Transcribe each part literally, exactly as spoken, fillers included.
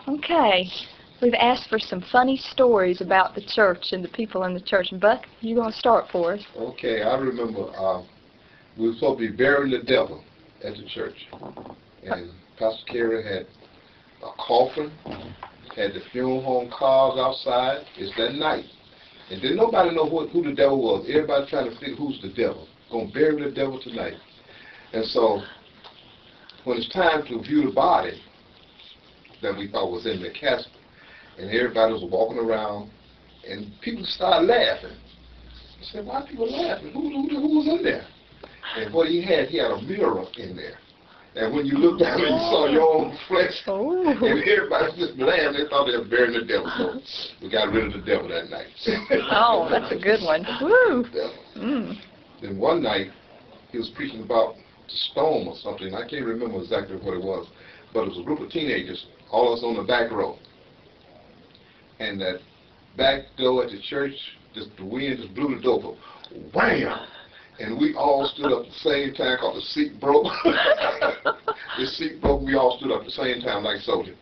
Okay. We've asked for some funny stories about the church and the people in the church. And Buck, you going to start for us? Okay, I remember uh, we were supposed to be burying the devil at the church. And Pastor Carey had a coffin, had the funeral home cars outside. It's that night. And didn't nobody know who, who the devil was. Everybody trying to figure who's the devil. Going to bury the devil tonight. And so when it's time to view the body that we thought was in the casket, and everybody was walking around, and people started laughing. I said, why are people laughing? Who, who, who was in there? And what he had, he had a mirror in there. And when you looked down, you saw your own flesh. Oh. And everybody was just laughing. They thought they were burying the devil. So we got rid of the devil that night. Oh, that's a good one. Woo. Mm. Then one night, he was preaching about the storm or something. I can't remember exactly what it was. But it was a group of teenagers, all of us on the back row. And that back door at the church, just the wind just blew the door open. Wham! And we all stood up at the same time, cause the seat broke. The seat broke, we all stood up at the same time like soldiers.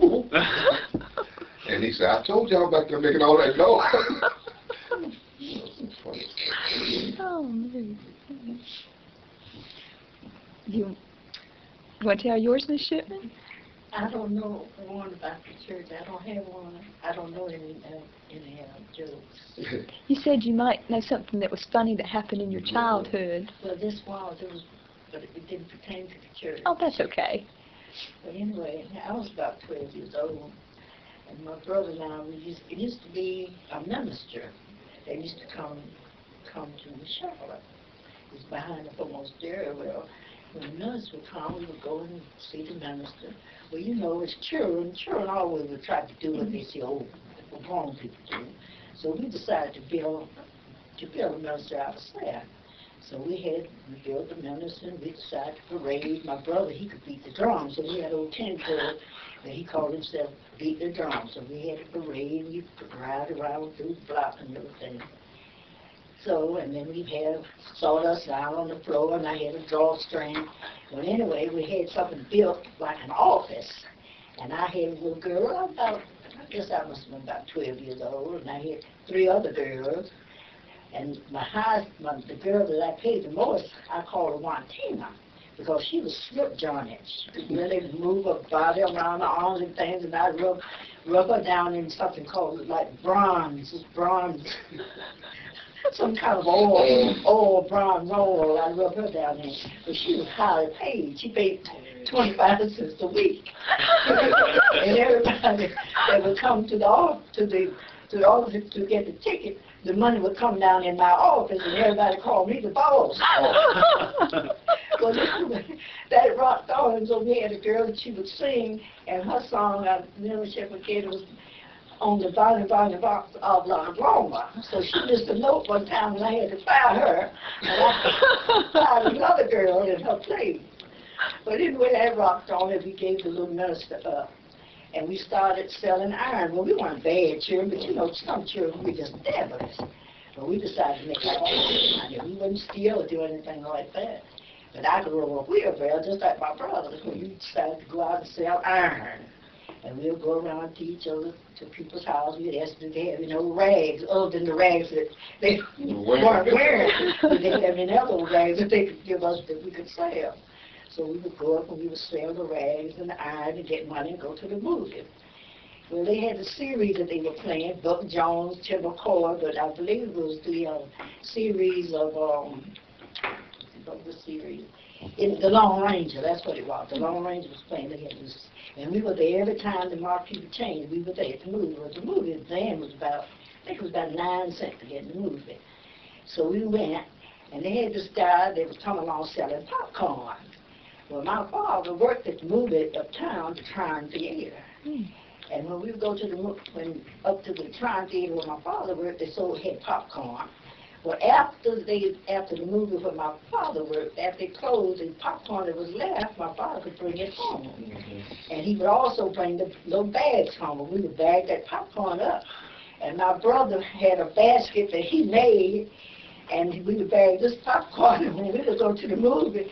And he said, I told y'all back there making all that noise. Oh, man. You want to tell yours, Miss Shipman? I don't know one about the church. I don't have one. I don't know any uh, any uh, jokes. You said you might know something that was funny that happened in your childhood. Well, this was, it was, but it didn't pertain to the church. Oh, that's okay. But anyway, I was about twelve years old, and my brother and I, we used, it used to be a minister. They used to come come to the Charlotte. It was behind the foremost there. Well, when the minister would come, we would go and see the minister. Well, you know, as children, children always would try to do what they see old grown people do. So we decided to build to build a minister out of slab. So we had we built the minister, and we decided to parade. My brother, he could beat the drums, so we had old tin toy that he called himself beat the drums. So we had a parade, we ride around through the block and everything. So, and then we'd have sawdust down on the floor, and I had a drawstring. Well, anyway, we had something built like an office, and I had a little girl, about, I guess I must have been about twelve years old, and I had three other girls, and my high, my, the girl that I paid the most, I called her Wantina, because she was slip-jointed. She could really move her body around, her arms and things, and I'd rub, rub her down in something called like bronze, bronze. Some kind of oil, oil, bronze oil. I rubbed her down there. But she was highly paid. She paid twenty-five cents a week. And everybody that would come to the office, to the to the office to get the ticket, the money would come down in my office, and everybody called me the boss. Well, that rocked on. And so we had a girl that she would sing, and her song, I never forget, it was on the volume, volume box of La Roma. So she missed a note one time, and I had to fire her, and I fired another girl in her place. But anyway, that rocked on, and we gave the little minister up. And we started selling iron. Well, we weren't bad children, but you know, some children were just devilish. But we decided to make our own money. We wouldn't steal or do anything like that. But I could roll a wheelbarrow just like my brother. We decided to go out and sell iron. And we'll go around to each other, to people's houses. We'd ask them to have, you know, rags, other than the rags that they weren't wearing. But they have any other rags that they could give us that we could sell. So we would go up and we would sell the rags and the iron and get money and go to the movie. Well, they had a series that they were playing, Buck Jones, Tim McCoy, but I believe it was the uh, series of, um, what was the series? In The Lone Ranger, that's what it was. The Lone Ranger was playing. They had this, and we were there every time the marquee would change. We were there at the movie. Well, the movie then was about, I think it was about nine cents to get the movie. So we went, and they had this guy that was coming along selling popcorn. Well, my father worked at the movie uptown, the Tryon Theater. Mm. And when we would go to the, when up to the Tryon Theater where my father worked, they sold, had popcorn. Well, after they, after the movie where my father worked, after they closed, the popcorn that was left, my father could bring it home. Mm-hmm. And he would also bring the little bags home, and we would bag that popcorn up. And my brother had a basket that he made, and we would bag this popcorn, and when we would go to the movie,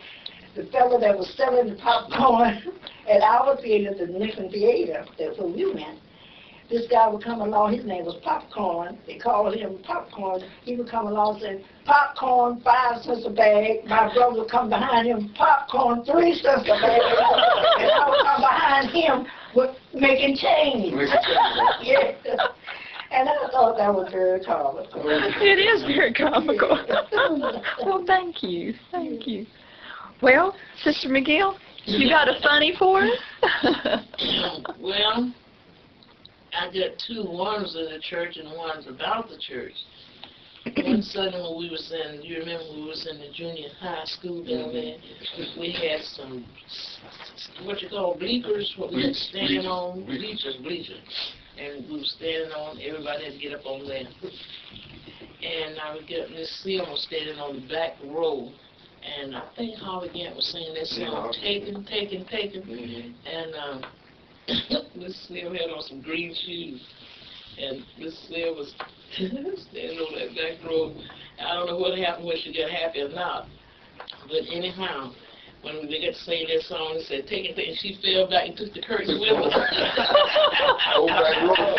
the fellow that was selling the popcorn at our theater, the Lincoln Theater, that's where we went, this guy would come along, his name was Popcorn, they called him Popcorn. He would come along and say, popcorn, five cents a bag. My brother would come behind him, popcorn, three cents a bag. And I would come behind him with making change. Yeah. And I thought that was very comical. It is very comical. Well, thank you. Thank you. Well, Sister McGill, you got a funny for us? Well, I got two. One's in the church and one's about the church. One Sunday when we was in, you remember we was in the junior high school down there, we had some, what you call bleachers, what we were standing on, bleachers, bleachers. And we were standing on, everybody had to get up on there. And I would get Miss Seal was standing on the back row. And I think Harvey Gant was singing that song, Taken, Taken, Taken. Mm-hmm. And um, Miss Seal had on some green shoes. And Miss Seal was standing on that back row. I don't know what happened, whether she got happy or not. But anyhow, when we got to sing that song, they said, take it, and she fell back and took the curtain with her. Oh, back row.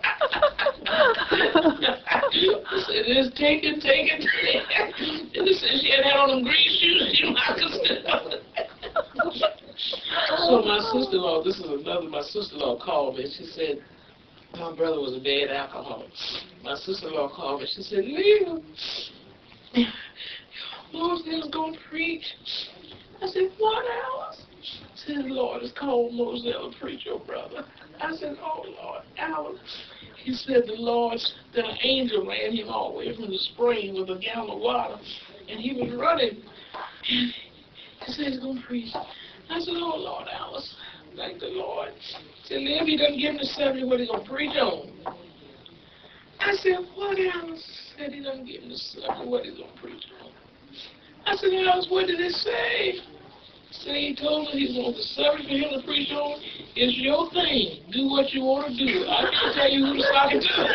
I said, it's take it, take it, take it. And they said she had had on them green shoes, she was not So my sister-in-law, this is another, my sister-in-law called me, and she said, my brother was a bad alcoholic. My sister-in-law called me, she said, Leah, Moseley's going to preach. I said, what, Alice? She said, Lord, it's called Moselle to preach your brother. I said, oh, Lord, Alice. He said the Lord, that an angel ran him all the way from the spring with a gallon of water, and he was running. And he said, he's going to preach. I said, oh, Lord, Alice, thank the Lord. He said, if he doesn't give him the subject, what he's going to preach on? I said, what, Alice? He said, he doesn't give him the subject, what he's going to preach on? I said, Alice, what did it say? He said, he told me he wants the subject for him to preach on. It's your thing. Do what you want to do. I can't tell you who to talk to.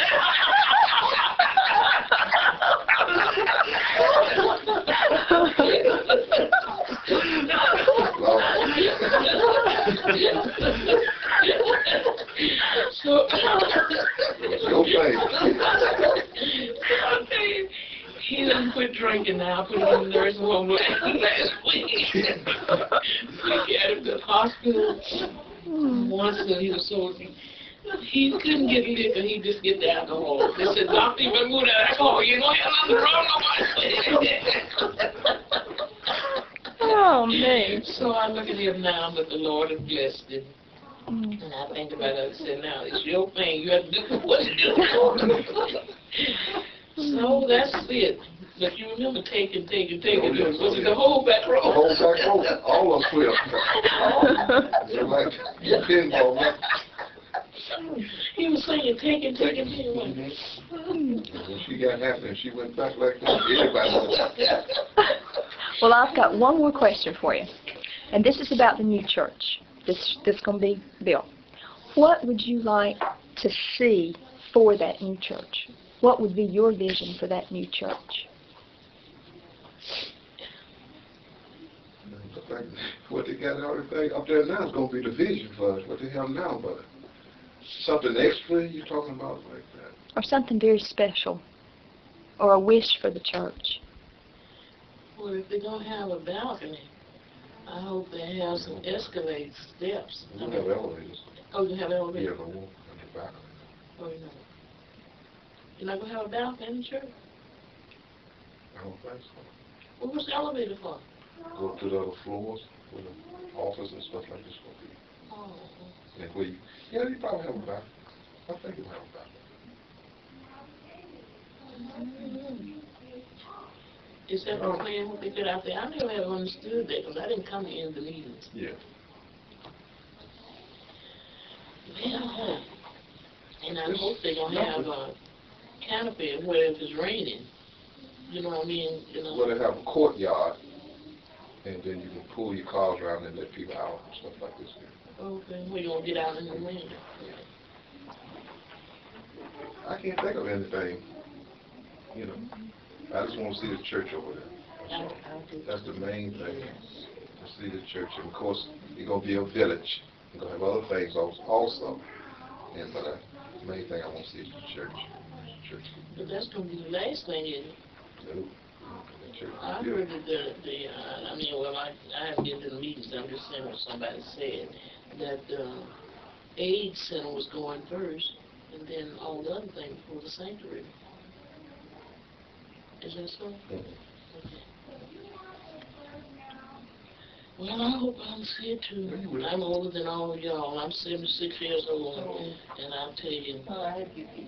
So, it's your thing. He done quit drinking now. I put him in the nursing home last week. We got him to the hospital. Once and he was so, he couldn't get liquor, he just get the alcohol. They said, doctor, you better move that alcohol. You don't have nothing wrong nobody. Oh, man. So I look at him now, but the Lord has blessed him. Mm. And I think about it, I said, now, it's your thing. You have to do what you do. So that's it. But you remember taking, taking, taking. Oh, yes, was it the whole back row? The whole back row. All of them. They're like pinball, man. He was saying, taking, taking, taking. Mm-hmm. When she got happy and she went back like that, everybody. Well, I've got one more question for you. And this is about the new church. This this going to be built. What would you like to see for that new church? What would be your vision for that new church? What they got everything up there now is going to be the vision for us. What they have now, but something extra you talking about like that? Or something very special, or a wish for the church. Well, if they're going to have a balcony, I hope they have some escalator steps. We have elevators. Oh, you have elevators? Yeah, the wall and the balcony. Oh, you know. You're not going to have a balcony in the church? I don't think so. Well, what's the elevator for? Go up to the other floors where the office and stuff like this will be. Oh. And where you, yeah, you probably have a balcony. I think you have a balcony. Mm-hmm. Is that the plan what they did out there? I never have understood that because I didn't come to any of the meetings. Yeah. Well, and I hope they're going to have a canopy where if it's raining. You know what I mean? You know. Well, they have a courtyard, and then you can pull your cars around and let people out and stuff like this. Okay, where you going to get out in the rain? I can't think of anything, you know. I just want to see the church over there. That's, all. That's the main thing. to see the church. And of course, it's going to be a village. We're going to have other things als- also. And, but uh, the main thing I want to see is the church. Church. But that's gonna be the last thing, isn't it? Nope. The church. I heard that the, the, uh, I mean, well, I, I haven't been to the meetings, I'm just saying what somebody said, that the AIDS center was going first, and then all the other things before the sanctuary. Is that so? Mhm. Okay. Well, I hope I'm here too. Yeah, you will. I'm older than all of y'all. I'm seventy-six years old, and I'll tell you. Oh, I have you beat.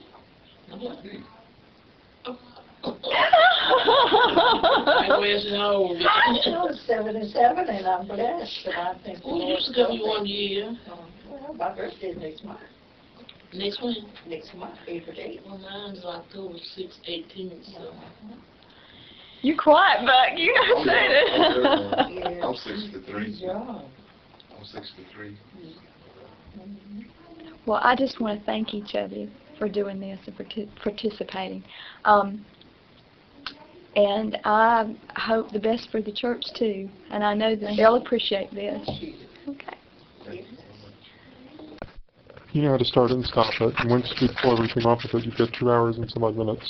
My wish how old? I'm seventy-seven and I'm blessed, and I think. the Oh, you Lord just got me will one be- year. Oh, Well, my birthday's next month, Next one? next month, April eighth. Well, mine's October sixth, eighteen, so. You quiet, Buck. You Oh, know yeah. that. Yeah. I'm sixty-three. He's young. I'm sixty-three. Mhm. Well, I just want to thank each of you for doing this and parti- participating. Um, and I hope the best for the church too. And I know that they'll appreciate this. Okay. Thank you so much. You know how to start it and stop it, and once you pull everything off of it, you've got two hours and some odd minutes.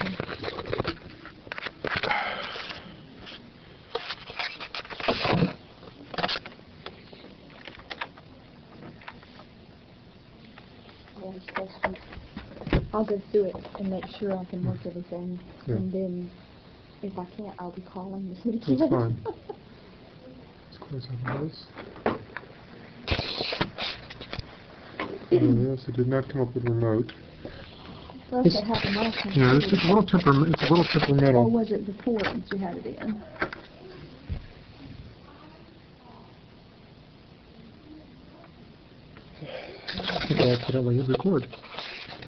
I'll go through it and make sure I can work everything. Yeah. And then if I can't, I'll be calling the city. That's fine. Let's close out of this. Oh, yes, it did not come up with remote. Well, that's what happened last time. Yeah, it's just a little temper, it's a little Or temperamental. was it before that you had it in? I think I accidentally hit record.